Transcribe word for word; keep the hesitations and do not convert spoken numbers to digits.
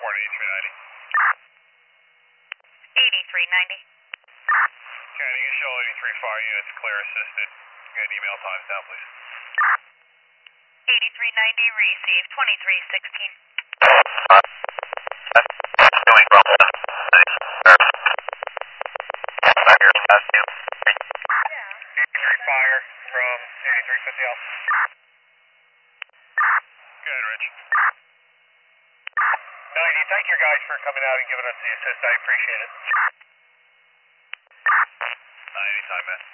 report eighty-three ninety. eighty-three ninety. Okay, you can show eighty-three fire units clear assisted. Get an email times down, please. eighty-three ninety, receive twenty-three sixteen. Doing Bravo one six. Back here, past you. eighty-three fire from eighty-three fifty L. Good, Rich. ninety, thank you guys for coming out and giving us the assist. I appreciate it. Uh, anytime, man.